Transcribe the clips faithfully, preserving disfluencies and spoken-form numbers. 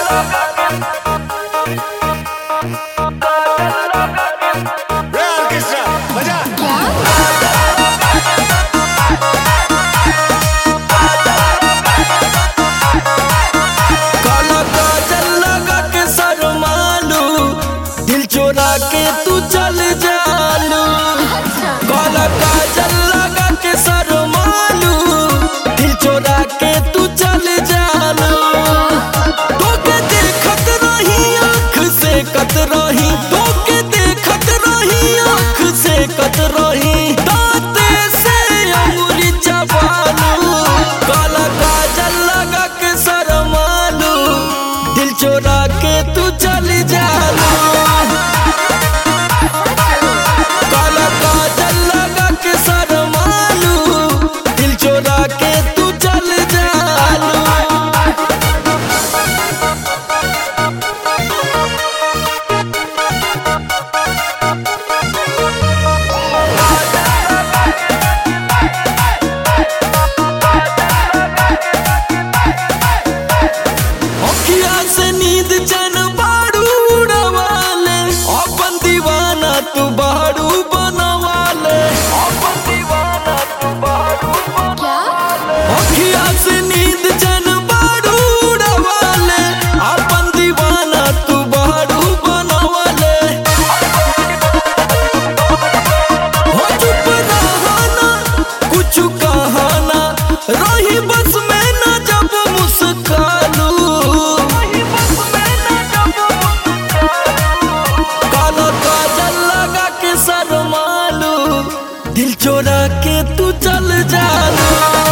चोरा के तू चल जालू, काला काजल लगा के शर्मालू, दिल चोरा के तू चल जालू। तोके देखत रही आँख से कत रही, तोके देखत रही आँख से कत रही, दांते से अंगुली चबालू, काला काजल लगा के शर्मालू, दिल चोरा के तू चल जालू। तू बहरू बनवाले अखिया से नींद जन बारू उड़वाले, अपन दीवाना तू बहरू बनवाले। हो चुप रहना कुछ कहना, रही बस में न जब मुस्कालू, काला काजल लगा के शर्मालू, दिल चोरा के तू चल जालू।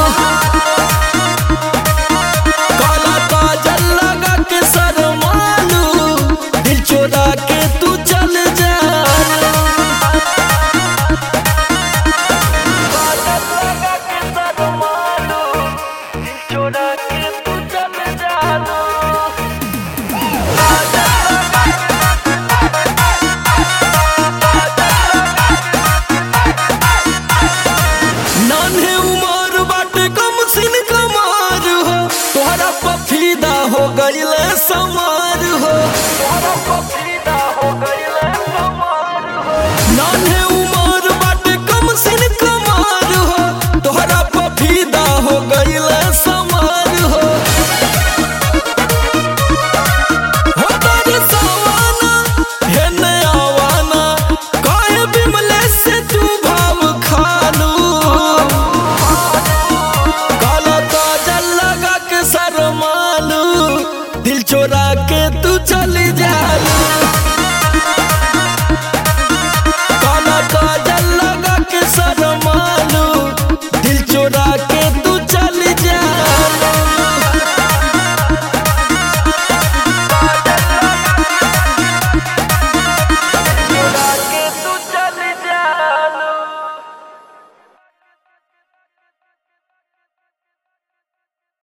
काला काजल लगा के शर्मालू, दिल चोरा के तू चल जालू। काजल लगा के शर्मालू, दिल चोरा के तू चल जालू। नान्हे उमर बाटे कम सिन कमार हो, तोहरा पफीदा हो गईले समार हो, तोहरा पफीदा हो गईले समार हो। नान्हे उमर बाटे कम सिन कमार हो, तोहरा पफीदा हो गईले समार हो। हो तारे सवाना हे नयावाना, काहे बिमले से तू भाव खालू, काला काजल लगा के शर्मालू, दिल चोरा के